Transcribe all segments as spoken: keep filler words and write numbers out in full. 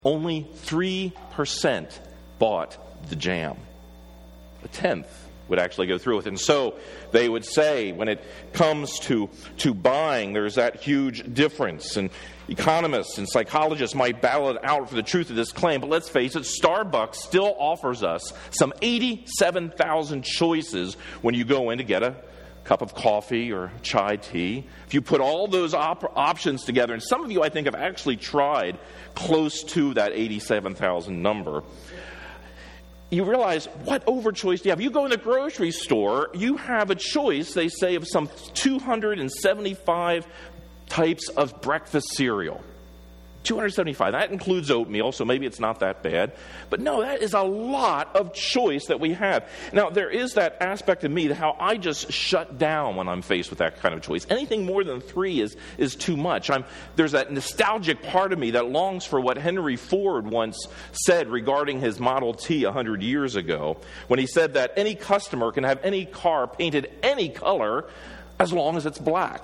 Only three percent bought the jam. A tenth would actually go through with it. And so they would say when it comes to, to buying, there's that huge difference. And economists and psychologists might battle it out for the truth of this claim. But let's face it, Starbucks still offers us some eighty-seven thousand choices when you go in to get a cup of coffee or chai tea. If you put all those op- options together, and some of you I think have actually tried close to that eighty-seven thousand number, you realize what overchoice do you have? You go in the grocery store, you have a choice, they say, of some two hundred seventy-five types of breakfast cereal. two hundred seventy-five. That includes oatmeal, so maybe it's not that bad. But no, that is a lot of choice that we have. Now, there is that aspect of me, how I just shut down when I'm faced with that kind of choice. Anything more than three is, is too much. I'm, there's that nostalgic part of me that longs for what Henry Ford once said regarding his Model T one hundred years ago, when he said that any customer can have any car painted any color as long as it's black.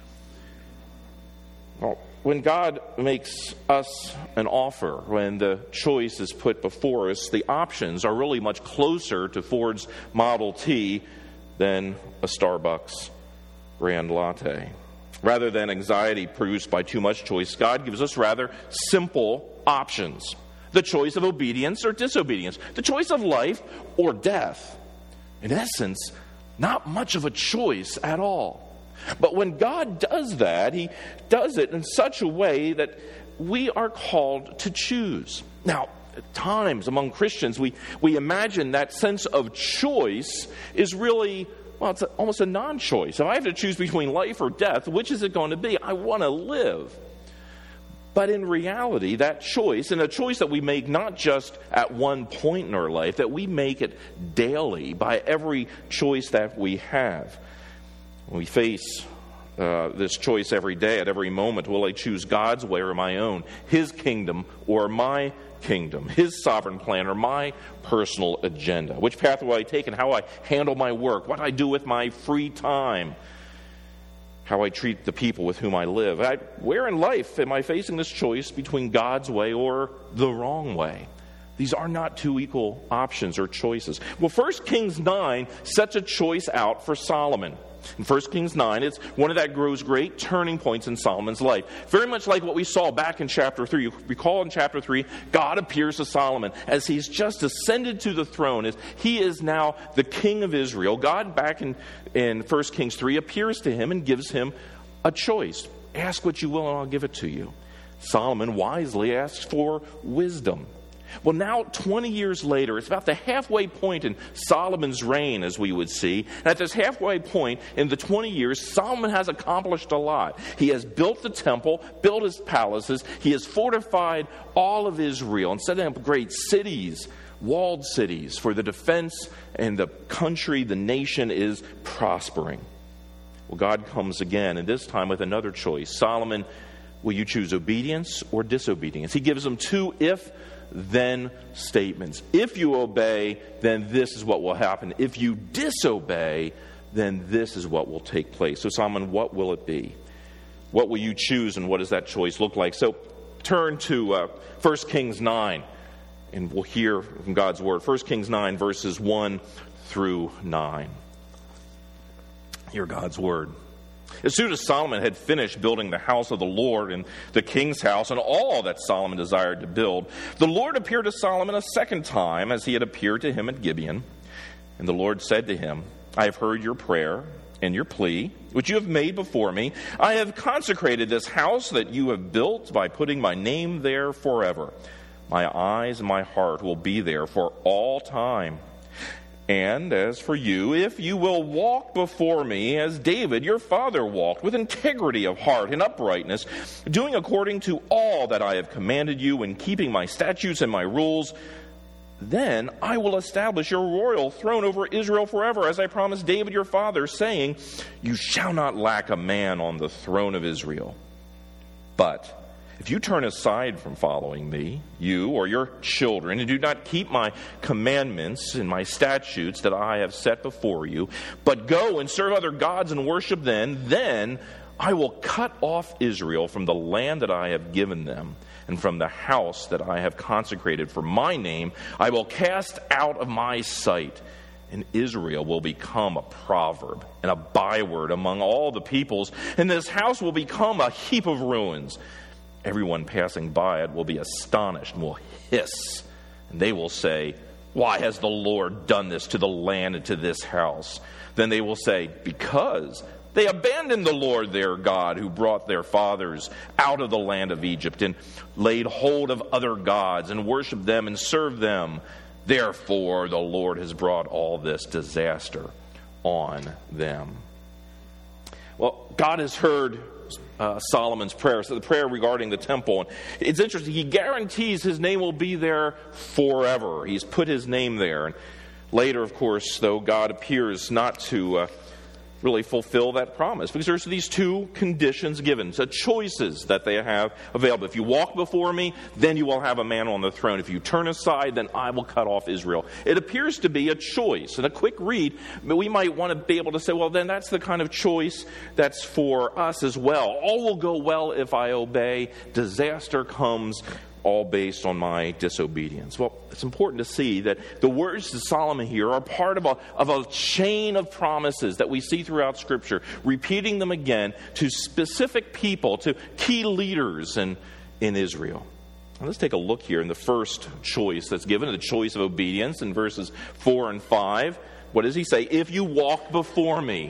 Well, when God makes us an offer, when the choice is put before us, the options are really much closer to Ford's Model T than a Starbucks Grand Latte. Rather than anxiety produced by too much choice, God gives us rather simple options. The choice of obedience or disobedience. The choice of life or death. In essence, not much of a choice at all. But when God does that, He does it in such a way that we are called to choose. Now, at times among Christians, we, we imagine that sense of choice is really, well, it's a, almost a non-choice. If I have to choose between life or death, which is it going to be? I want to live. But in reality, that choice, and a choice that we make not just at one point in our life, that we make it daily by every choice that we have. When we face uh, this choice every day, at every moment, will I choose God's way or my own? His kingdom or my kingdom? His sovereign plan or my personal agenda? Which path will I take and how I handle my work? What I do with my free time? How I treat the people with whom I live? I, where in life am I facing this choice between God's way or the wrong way? These are not two equal options or choices. Well, First Kings nine sets a choice out for Solomon. In First Kings nine, it's one of that grows great turning points in Solomon's life. Very much like what we saw back in chapter three. You recall in chapter three, God appears to Solomon as he's just ascended to the throne. As he is now the king of Israel. God, back in, in First Kings three, appears to him and gives him a choice. Ask what you will and I'll give it to you. Solomon wisely asks for wisdom. Well, now, twenty years later, it's about the halfway point in Solomon's reign, as we would see. And at this halfway point, in the twenty years, Solomon has accomplished a lot. He has built the temple, built his palaces. He has fortified all of Israel and set up great cities, walled cities, for the defense and the country, the nation is prospering. Well, God comes again, and this time with another choice. Solomon, will you choose obedience or disobedience? He gives them two if then statements. If you obey, then this is what will happen. If you disobey, then this is what will take place. So Solomon, what will it be? What will you choose and what does that choice look like? So turn to uh, First Kings nine and we'll hear from God's word. First Kings nine verses one through nine. Hear God's word. As soon as Solomon had finished building the house of the Lord and the king's house and all that Solomon desired to build, the Lord appeared to Solomon a second time as he had appeared to him at Gibeon. And the Lord said to him, I have heard your prayer and your plea, which you have made before me. I have consecrated this house that you have built by putting my name there forever. My eyes and my heart will be there for all time. And as for you, if you will walk before me as David your father walked, with integrity of heart and uprightness, doing according to all that I have commanded you and keeping my statutes and my rules, then I will establish your royal throne over Israel forever, as I promised David your father, saying, you shall not lack a man on the throne of Israel. But if you turn aside from following me, you or your children, and do not keep my commandments and my statutes that I have set before you, but go and serve other gods and worship them, then I will cut off Israel from the land that I have given them, and from the house that I have consecrated for my name, I will cast out of my sight. And Israel will become a proverb and a byword among all the peoples, and this house will become a heap of ruins. Everyone passing by it will be astonished and will hiss, and they will say, why has the Lord done this to the land and to this house? Then they will say, because they abandoned the Lord their God, who brought their fathers out of the land of Egypt, and laid hold of other gods, and worshipped them and served them. Therefore, the Lord has brought all this disaster on them. Well, God has heard uh, Solomon's prayer, so the prayer regarding the temple. And it's interesting, he guarantees his name will be there forever. He's put his name there. And later, of course, though, God appears not to uh, really fulfill that promise, because there's these two conditions given, so choices that they have available. If you walk before me, then you will have a man on the throne. If you turn aside, then I will cut off Israel. It appears to be a choice. And a quick read, we might want to be able to say, well, then that's the kind of choice that's for us as well. All will go well if I obey. Disaster comes, all based on my disobedience. Well, it's important to see that the words to Solomon here are part of a, of a chain of promises that we see throughout Scripture, repeating them again to specific people, to key leaders in, in Israel. Now, let's take a look here in the first choice that's given, the choice of obedience in verses four and five. What does he say? If you walk before me.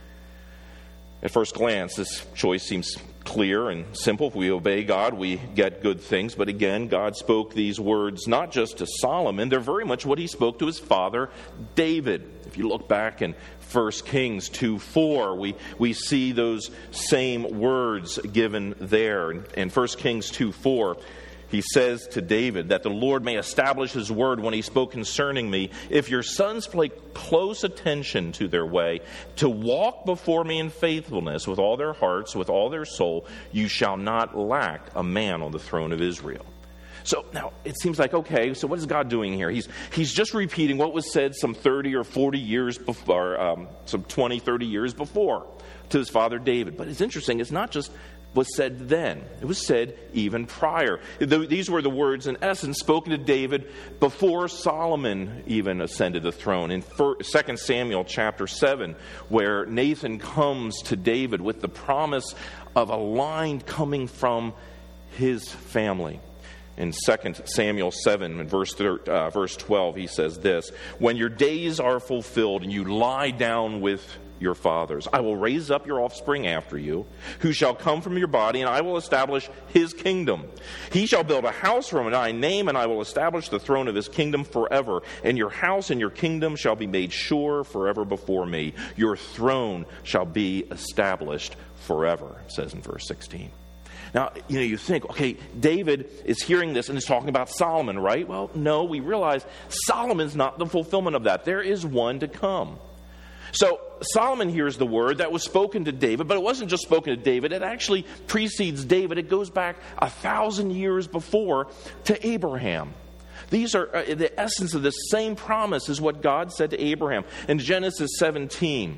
At first glance, this choice seems clear and simple. If we obey God, we get good things. But again, God spoke these words not just to Solomon. They're very much what he spoke to his father, David. If you look back in First Kings two four, we, we see those same words given there. In, in First Kings two four, he says to David that the Lord may establish his word when he spoke concerning me. If your sons pay close attention to their way, to walk before me in faithfulness with all their hearts, with all their soul, you shall not lack a man on the throne of Israel. So now it seems like, okay, so what is God doing here? He's he's just repeating what was said some thirty or forty years before, um, some twenty, thirty years before to his father David. But it's interesting, it's not just was said then. It was said even prior. These were the words, in essence, spoken to David before Solomon even ascended the throne. In Second Samuel chapter seven, where Nathan comes to David with the promise of a line coming from his family. In Second Samuel seven, in verse, uh, verse twelve, he says this, when your days are fulfilled and you lie down with your fathers, I will raise up your offspring after you, who shall come from your body, and I will establish his kingdom. He shall build a house for my name, and I will establish the throne of his kingdom forever. And your house and your kingdom shall be made sure forever before me. Your throne shall be established forever, it says in verse sixteen. Now, you know, you think, okay, David is hearing this and is talking about Solomon, right? Well, no, we realize Solomon's not the fulfillment of that. There is one to come. So Solomon hears the word that was spoken to David, but it wasn't just spoken to David. It actually precedes David. It goes back a thousand years before to Abraham. These are uh, the essence of the same promise is what God said to Abraham. In Genesis seventeen,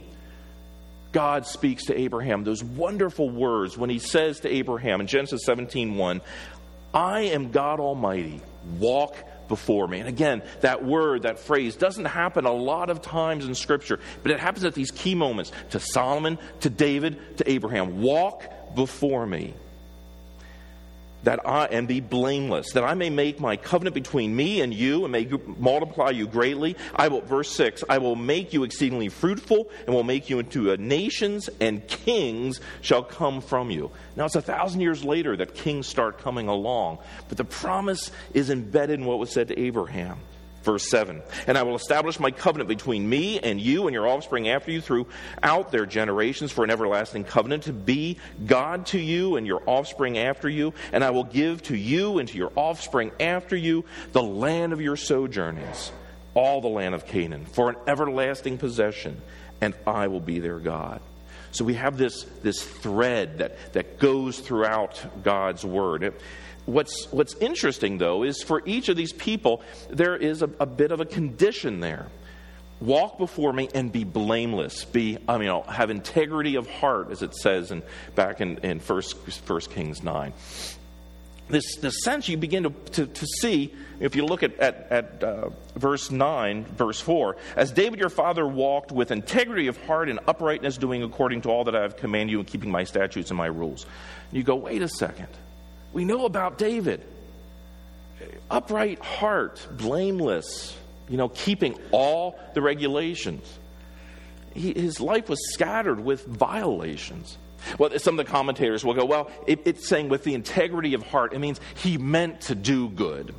God speaks to Abraham those wonderful words when he says to Abraham in Genesis seventeen one, I am God Almighty, walk before me. And again, that word, that phrase doesn't happen a lot of times in Scripture, but it happens at these key moments to Solomon, to David, to Abraham. Walk before me, that I and be blameless, that I may make my covenant between me and you and may multiply you greatly. I will, verse six, I will make you exceedingly fruitful and will make you into a nations, and kings shall come from you. Now it's a thousand years later that kings start coming along, but the promise is embedded in what was said to Abraham. Verse seven, and I will establish my covenant between me and you and your offspring after you throughout their generations for an everlasting covenant, to be God to you and your offspring after you. And I will give to you and to your offspring after you the land of your sojournings, all the land of Canaan, for an everlasting possession, and I will be their God. So we have this, this thread that, that goes throughout God's word. It, What's what's interesting, though, is for each of these people, there is a, a bit of a condition there. Walk before me and be blameless. Be, I mean, have integrity of heart, as it says in, back in, in First First Kings nine. this, this sense you begin to, to, to see, if you look at, at, at uh, verse nine, verse four, as David your father walked with integrity of heart and uprightness, doing according to all that I have commanded you and keeping my statutes and my rules. And you go, wait a second. We know about David. Upright heart, blameless, you know, keeping all the regulations. He, his life was scattered with violations. Well, some of the commentators will go, well, it, it's saying with the integrity of heart, it means he meant to do good.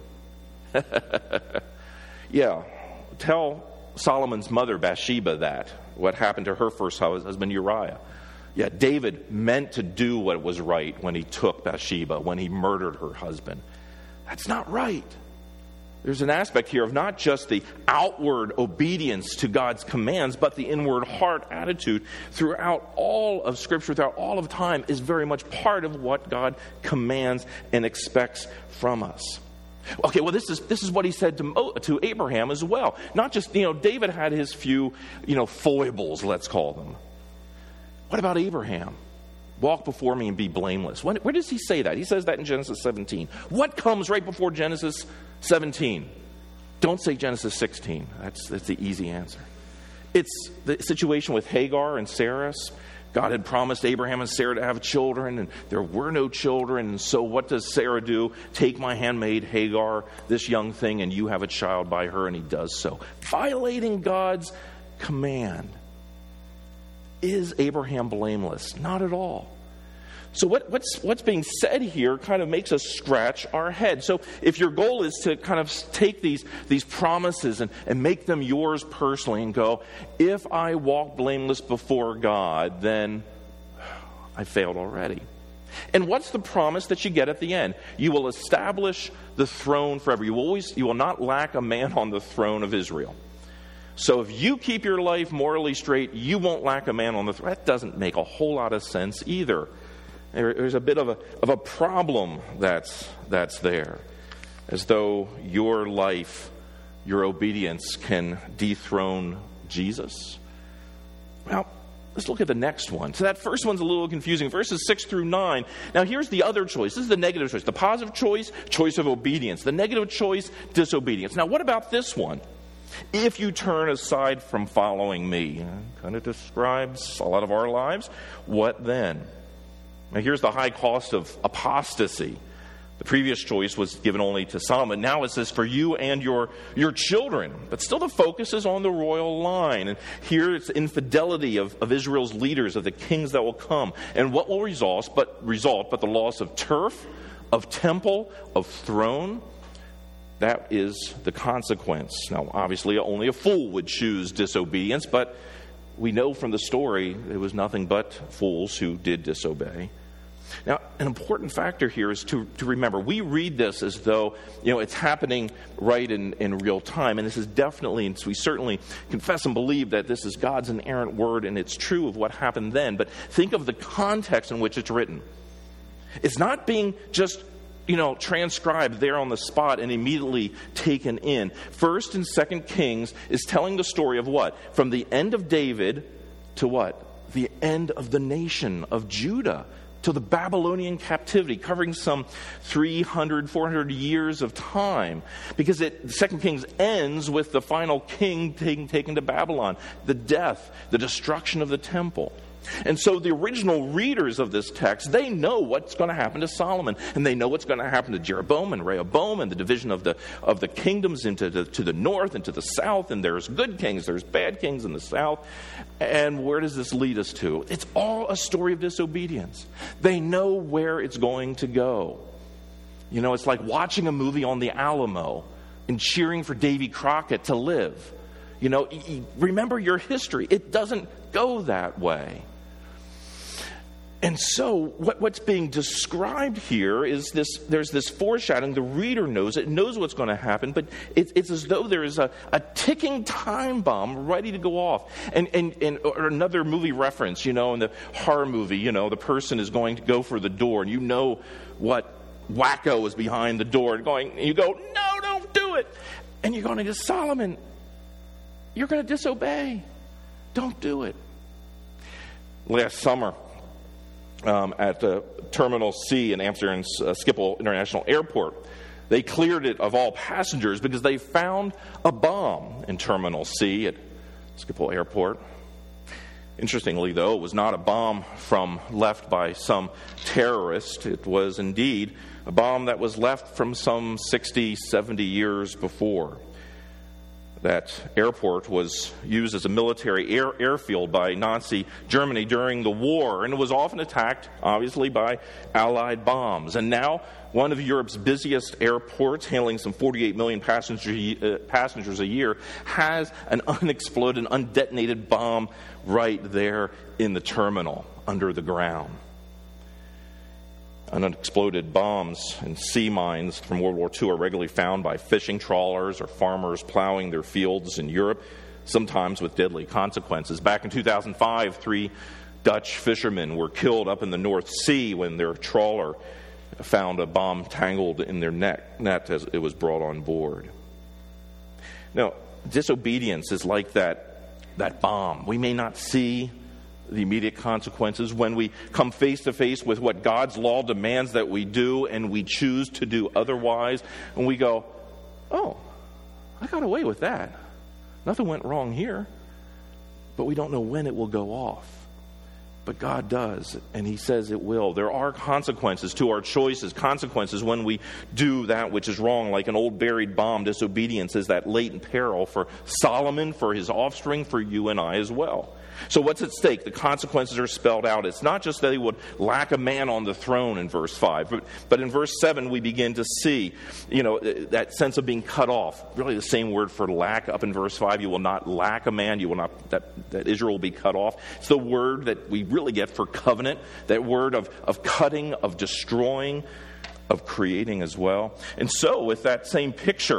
Yeah, tell Solomon's mother, Bathsheba, that, what happened to her first husband, Uriah. Yeah, David meant to do what was right when he took Bathsheba, when he murdered her husband. That's not right. There's an aspect here of not just the outward obedience to God's commands, but the inward heart attitude throughout all of Scripture, throughout all of time, is very much part of what God commands and expects from us. Okay, well, this is this is what he said to Mo, to Abraham as well. Not just, you know, David had his few, you know, foibles, let's call them. What about Abraham? Walk before me and be blameless. When, where does he say that? He says that in Genesis seventeen. What comes right before Genesis seventeen? Don't say Genesis sixteen. That's, that's the easy answer. It's the situation with Hagar and Sarah. God had promised Abraham and Sarah to have children, and there were no children. And so what does Sarah do? Take my handmaid Hagar, this young thing, and you have a child by her, and he does so. Violating God's command. Is Abraham blameless? Not at all. So what, what's, what's being said here kind of makes us scratch our head. So if your goal is to kind of take these, these promises and, and make them yours personally and go, if I walk blameless before God, then I failed already. And what's the promise that you get at the end? You will establish the throne forever. You will always, you will not lack a man on the throne of Israel. So if you keep your life morally straight, you won't lack a man on the throne. That doesn't make a whole lot of sense either. There, there's a bit of a of a problem that's that's there, as though your life, your obedience can dethrone Jesus. Well, let's look at the next one. So that first one's a little confusing. Verses six through nine. Now here's the other choice. This is the negative choice. The positive choice, choice of obedience. The negative choice, disobedience. Now what about this one? If you turn aside from following me, kind of describes a lot of our lives. What then? Now here's the high cost of apostasy. The previous choice was given only to Solomon. Now it says for you and your, your children. But still the focus is on the royal line. And here it's infidelity of, of Israel's leaders, of the kings that will come. And what will result but, result but the loss of turf, of temple, of throne? That is the consequence. Now, obviously, only a fool would choose disobedience, but we know from the story it was nothing but fools who did disobey. Now, an important factor here is to, to remember, we read this as though, you know, it's happening right in, in real time, and this is definitely, and we certainly confess and believe that this is God's inerrant word, and it's true of what happened then, but think of the context in which it's written. It's not being just you know, transcribed there on the spot and immediately taken in. First and Second Kings is telling the story of what? From the end of David to what? The end of the nation of Judah, to the Babylonian captivity, covering some three hundred, four hundred years of time. Because it, Second Kings ends with the final king taken, taken to Babylon, the death, the destruction of the temple. And so the original readers of this text, they know what's going to happen to Solomon, and they know what's going to happen to Jeroboam and Rehoboam and the division of the of the kingdoms into the, to the north and to the south, and there's good kings, there's bad kings in the south. And where does this lead us to? It's all a story of disobedience. They know where it's going to go. You know, it's like watching a movie on the Alamo and cheering for Davy Crockett to live. You know, remember your history. It doesn't go that way. And so what, what's being described here is this, there's this foreshadowing. The reader knows it, knows what's going to happen, but it, it's as though there is a, a ticking time bomb ready to go off. And, and, and or another movie reference, you know, in the horror movie, you know, the person is going to go for the door, and you know what wacko is behind the door, and going, and you go, no, don't do it. And you're going to Solomon, you're going to disobey. Don't do it. Last summer, um, at the Terminal C in Amsterdam uh, Schiphol International Airport. They cleared it of all passengers because they found a bomb in Terminal C at Schiphol Airport. Interestingly, though, it was not a bomb from left by some terrorist. It was indeed a bomb that was left from some sixty, seventy years before. That airport was used as a military air, airfield by Nazi Germany during the war, and it was often attacked, obviously, by Allied bombs. And now, one of Europe's busiest airports, handling some forty-eight million passenger, uh, passengers a year, has an unexploded, undetonated bomb right there in the terminal, under the ground. Unexploded bombs and sea mines from World War Two are regularly found by fishing trawlers or farmers plowing their fields in Europe, sometimes with deadly consequences. Back in two thousand five, three Dutch fishermen were killed up in the North Sea when their trawler found a bomb tangled in their net, net as it was brought on board. Now, disobedience is like that, that bomb. We may not see the immediate consequences when we come face to face with what God's law demands that we do, and we choose to do otherwise, and we go, oh, I got away with that. Nothing went wrong here. But we don't know when it will go off. But God does, and He says it will. There are consequences to our choices, consequences when we do that which is wrong, like an old buried bomb. Disobedience is that latent peril for Solomon, for his offspring, for you and I as well. So what's at stake? The consequences are spelled out. It's not just that he would lack a man on the throne in verse five, but, but in verse seven we begin to see, you know, that sense of being cut off. Really the same word for lack up in verse five. You will not lack a man. You will not, that, that Israel will be cut off. It's the word that we really get for covenant, that word of, of cutting, of destroying, of creating as well. And so with that same picture,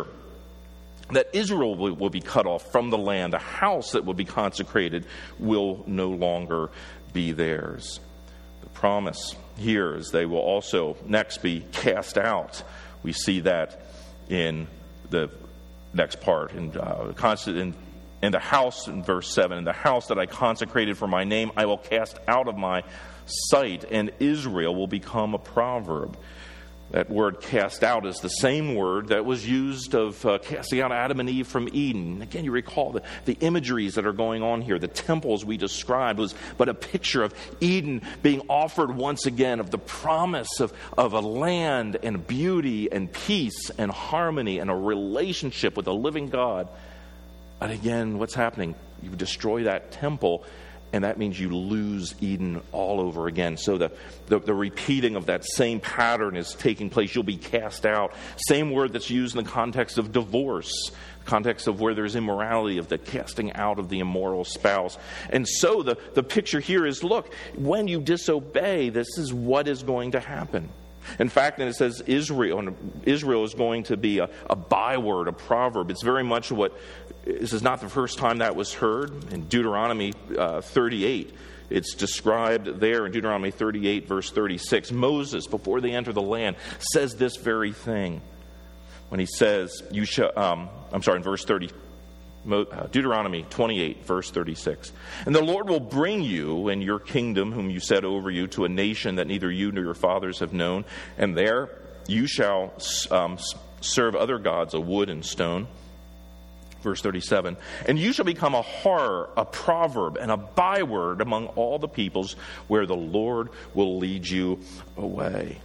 that Israel will, will be cut off from the land. The house that will be consecrated will no longer be theirs. The promise here is they will also next be cast out. We see that in the next part. In, uh, constant, in, in the house, in verse seven, in the house that I consecrated for my name, I will cast out of my sight, and Israel will become a proverb. That word cast out is the same word that was used of uh, casting out Adam and Eve from Eden. Again, you recall the, the imageries that are going on here. The temples we described was but a picture of Eden being offered once again, of the promise of, of a land and beauty and peace and harmony and a relationship with a living God. And again, what's happening? You destroy that temple, and that means you lose Eden all over again. So the, the, the repeating of that same pattern is taking place. You'll be cast out. Same word that's used in the context of divorce, context of where there's immorality, of the casting out of the immoral spouse. And so the, the picture here is, look, when you disobey, this is what is going to happen. In fact, and it says Israel, and Israel is going to be a, a byword, a proverb. It's very much what, this is not the first time that was heard. In Deuteronomy uh, thirty-eight, it's described there in Deuteronomy thirty-eight, verse thirty-six. Moses, before they enter the land, says this very thing. When he says, you shall, um, I'm sorry, in verse thirty, Deuteronomy twenty-eight, verse thirty-six. And the Lord will bring you and your kingdom, whom you set over you, to a nation that neither you nor your fathers have known. And there you shall um, serve other gods of wood and stone. Verse thirty-seven. And you shall become a horror, a proverb, and a byword among all the peoples where the Lord will lead you away.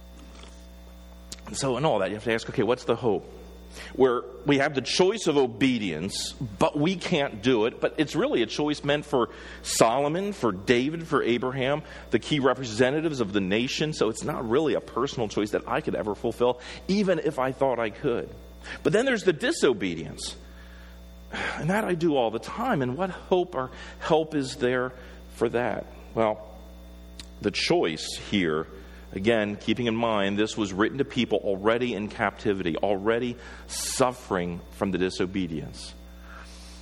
And so in all that, you have to ask, okay, what's the hope? Where we have the choice of obedience, but we can't do it. But it's really a choice meant for Solomon, for David, for Abraham, the key representatives of the nation. So it's not really a personal choice that I could ever fulfill, even if I thought I could. But then there's the disobedience. And that I do all the time. And what hope or help is there for that? Well, the choice here, again, keeping in mind, this was written to people already in captivity, already suffering from the disobedience.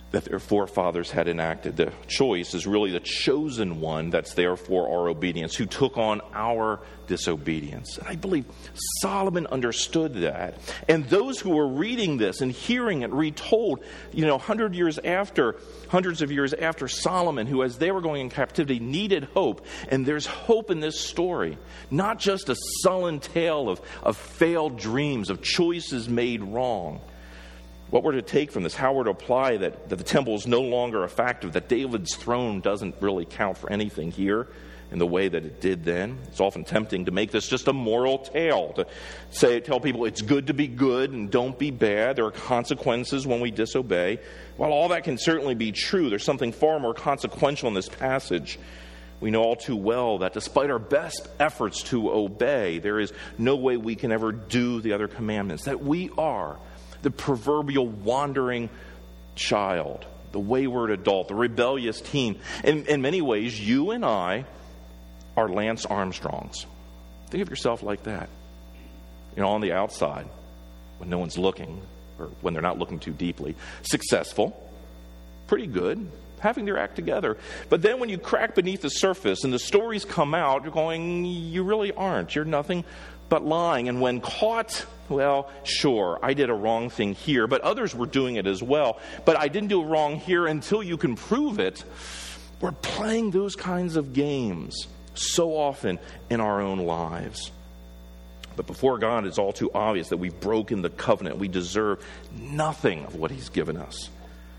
that their forefathers had enacted. The choice is really the chosen one that's there for our obedience, who took on our disobedience. And I believe Solomon understood that. And those who were reading this and hearing it retold, you know, hundred years after, hundreds of years after Solomon, who as they were going in captivity needed hope. And there's hope in this story. Not just a sullen tale of, of failed dreams, of choices made wrong. What we're to take from this, how we're to apply that, that the temple is no longer a factor, that David's throne doesn't really count for anything here in the way that it did then. It's often tempting to make this just a moral tale, to say, tell people it's good to be good and don't be bad. There are consequences when we disobey. While all that can certainly be true, there's something far more consequential in this passage. We know all too well that despite our best efforts to obey, there is no way we can ever do the other commandments, that we are the proverbial wandering child, the wayward adult, the rebellious teen. In, in many ways, you and I are Lance Armstrongs. Think of yourself like that. You know, on the outside, when no one's looking, or when they're not looking too deeply, successful, pretty good, having their act together. But then when you crack beneath the surface and the stories come out, you're going, you really aren't. You're nothing but lying. And when caught, well, sure, I did a wrong thing here, but others were doing it as well. But I didn't do it wrong here until you can prove it. We're playing those kinds of games so often in our own lives. But before God, it's all too obvious that we've broken the covenant. We deserve nothing of what He's given us.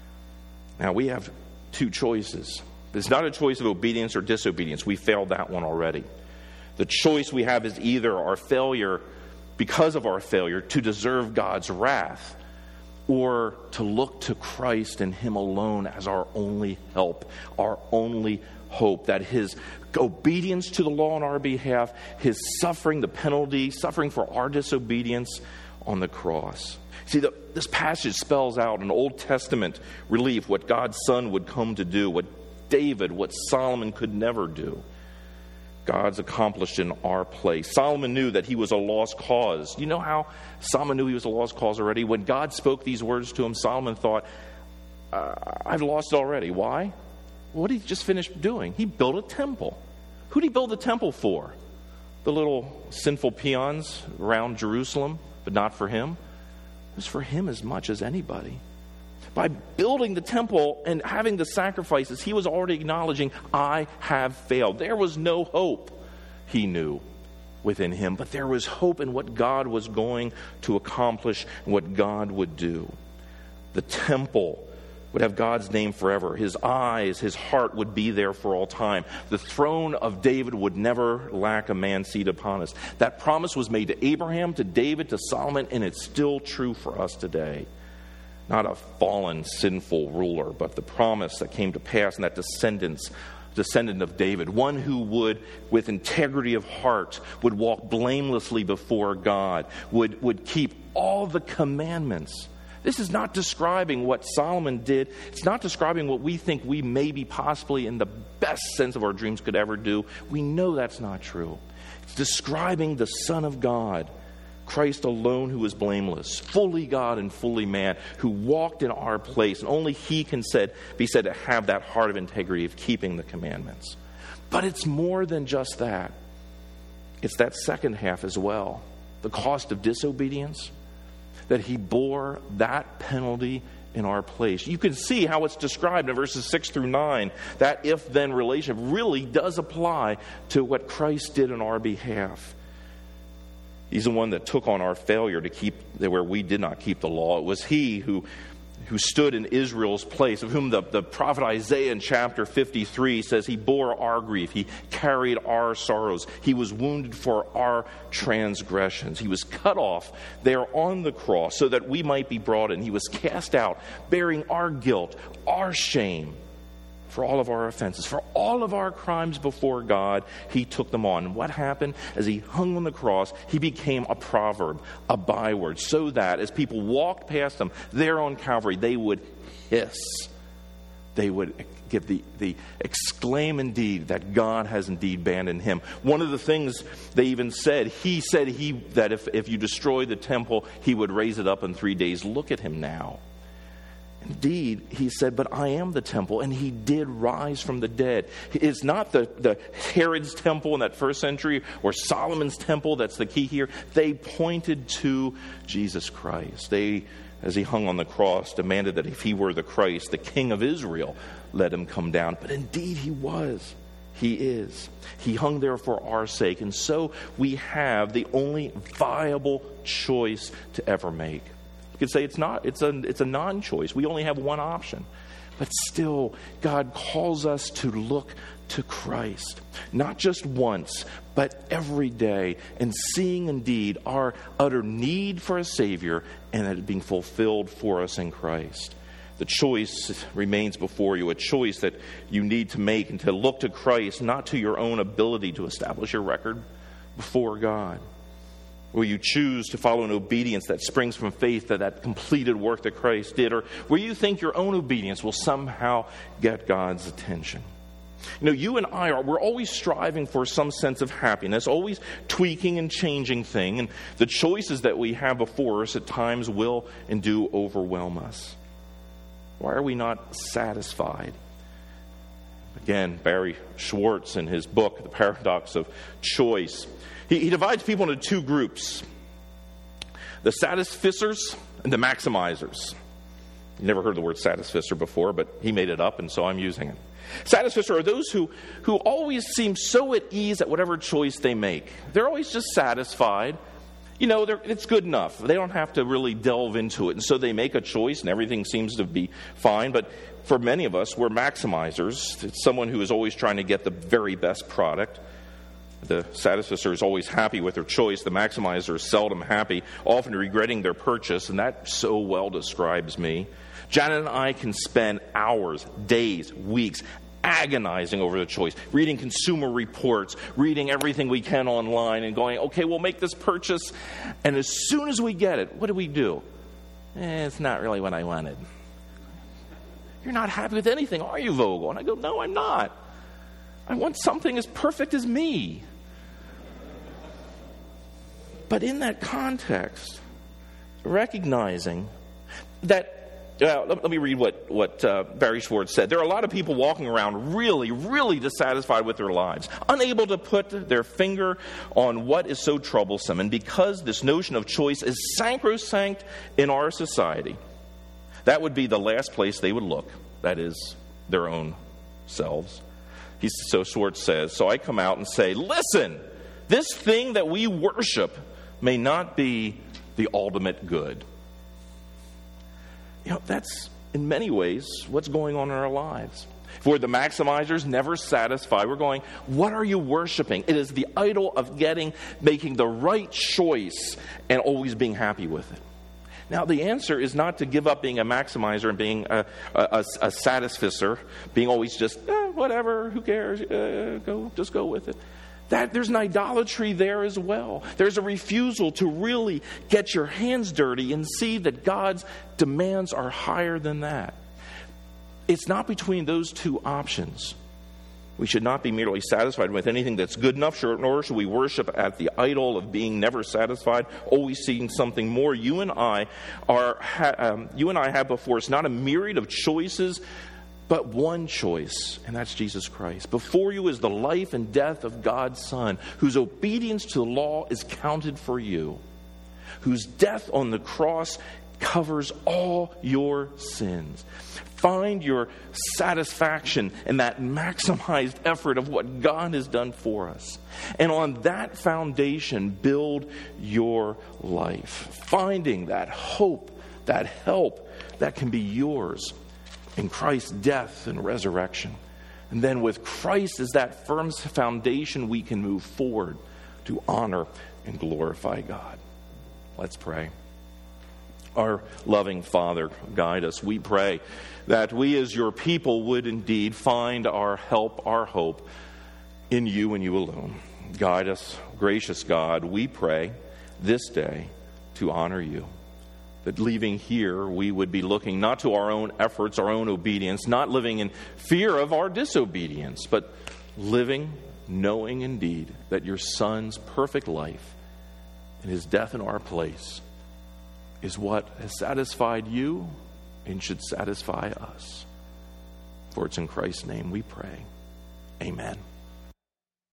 Now, we have two choices. It's not a choice of obedience or disobedience. We failed that one already. The choice we have is either our failure, because of our failure, to deserve God's wrath, or to look to Christ and Him alone as our only help, our only hope, that His obedience to the law on our behalf, His suffering, the penalty, suffering for our disobedience on the cross. See, the, this passage spells out an Old Testament relief, what God's Son would come to do, what David, what Solomon could never do. God's accomplished in our place. Solomon knew that he was a lost cause. You know how Solomon knew he was a lost cause already? When God spoke these words to him, Solomon thought, uh, I've lost it already. Why? What did he just finish doing? He built a temple. Who did he build the temple for? The little sinful peons around Jerusalem, but not for him. It was for him as much as anybody. By building the temple and having the sacrifices, he was already acknowledging, I have failed. There was no hope, he knew, within him. But there was hope in what God was going to accomplish and what God would do. The temple would have God's name forever. His eyes, his heart would be there for all time. The throne of David would never lack a man seated upon us. That promise was made to Abraham, to David, to Solomon, and it's still true for us today. Not a fallen, sinful ruler, but the promise that came to pass in that descendants, descendant of David, one who would, with integrity of heart, would walk blamelessly before God, would, would keep all the commandments. This is not describing what Solomon did. It's not describing what we think we maybe possibly in the best sense of our dreams could ever do. We know that's not true. It's describing the Son of God, Christ alone, who is blameless, fully God and fully man, who walked in our place. And only He can said, be said to have that heart of integrity of keeping the commandments. But it's more than just that. It's that second half as well. The cost of disobedience, that He bore that penalty in our place. You can see how it's described in verses six through nine. That if-then relationship really does apply to what Christ did on our behalf. He's the one that took on our failure to keep where we did not keep the law. It was He who, who stood in Israel's place, of whom the, the prophet Isaiah in chapter fifty-three says He bore our grief. He carried our sorrows. He was wounded for our transgressions. He was cut off there on the cross so that we might be brought in. He was cast out, bearing our guilt, our shame. For all of our offenses, for all of our crimes before God, He took them on. And what happened? As He hung on the cross, He became a proverb, a byword, so that as people walked past Him there on Calvary, they would hiss. They would give the, the exclaim indeed that God has indeed abandoned Him. One of the things they even said, He said he that if, if you destroy the temple, He would raise it up in three days. Look at Him now. Indeed, he said, but I am the temple, and he did rise from the dead. It's not the, the Herod's temple in that first century or Solomon's temple that's the key here. They pointed to Jesus Christ. They, as he hung on the cross, demanded that if he were the Christ, the King of Israel, let him come down. But indeed he was. He is. He hung there for our sake. And so we have the only viable choice to ever make. You could say it's not, it's a, it's a non-choice. We only have one option. But still, God calls us to look to Christ. Not just once, but every day. And seeing indeed our utter need for a Savior and it being fulfilled for us in Christ. The choice remains before you, a choice that you need to make and to look to Christ, not to your own ability to establish your record before God. Will you choose to follow an obedience that springs from faith, that that completed work that Christ did? Or will you think your own obedience will somehow get God's attention? You know, you and I are, we're always striving for some sense of happiness, always tweaking and changing things. And the choices that we have before us at times will and do overwhelm us. Why are we not satisfied? Again, Barry Schwartz in his book, The Paradox of Choice, He, he divides people into two groups. The satisficers and the maximizers. You never heard the word satisficer before, but he made it up, and so I'm using it. Satisficer are those who, who always seem so at ease at whatever choice they make. They're always just satisfied. You know, it's good enough. They don't have to really delve into it. And so they make a choice, and everything seems to be fine. But for many of us, we're maximizers. It's someone who is always trying to get the very best product. The satisficer is always happy with their choice. The maximizer is seldom happy, often regretting their purchase, and that so well describes me. Janet and I can spend hours, days, weeks agonizing over the choice, reading consumer reports, reading everything we can online, and going, okay, we'll make this purchase. And as soon as we get it, what do we do? Eh, it's not really what I wanted. You're not happy with anything, are you, Vogel? And I go, no, I'm not. I want something as perfect as me. But in that context, recognizing that, uh, let, let me read what, what uh, Barry Schwartz said. There are a lot of people walking around really, really dissatisfied with their lives, unable to put their finger on what is so troublesome. And because this notion of choice is sacrosanct in our society, that would be the last place they would look, that is, their own selves. He, so Schwartz says, so I come out and say, listen, this thing that we worship may not be the ultimate good. You know, that's in many ways what's going on in our lives. If we're the maximizers, never satisfied, we're going, what are you worshiping? It is the idol of getting, making the right choice and always being happy with it. Now, the answer is not to give up being a maximizer and being a, a, a, a satisficer, being always just, eh, whatever, who cares, uh, go, just go with it. That, there's an idolatry there as well. There's a refusal to really get your hands dirty and see that God's demands are higher than that. It's not between those two options. We should not be merely satisfied with anything that's good enough, nor should we worship at the idol of being never satisfied, always seeking something more. You and I are, um, you and I have before us not a myriad of choices, but one choice, and that's Jesus Christ. Before you is the life and death of God's Son, whose obedience to the law is counted for you, whose death on the cross covers all your sins. Find your satisfaction in that maximized effort of what God has done for us. And on that foundation, build your life. Finding that hope, that help that can be yours in Christ's death and resurrection. And then with Christ as that firm foundation, we can move forward to honor and glorify God. Let's pray. Our loving Father, guide us. We pray that we as your people would indeed find our help, our hope in you and you alone. Guide us, gracious God, we pray this day to honor you. That leaving here, we would be looking not to our own efforts, our own obedience, not living in fear of our disobedience, but living knowing indeed that your Son's perfect life and his death in our place is what has satisfied you and should satisfy us. For it's in Christ's name we pray. Amen.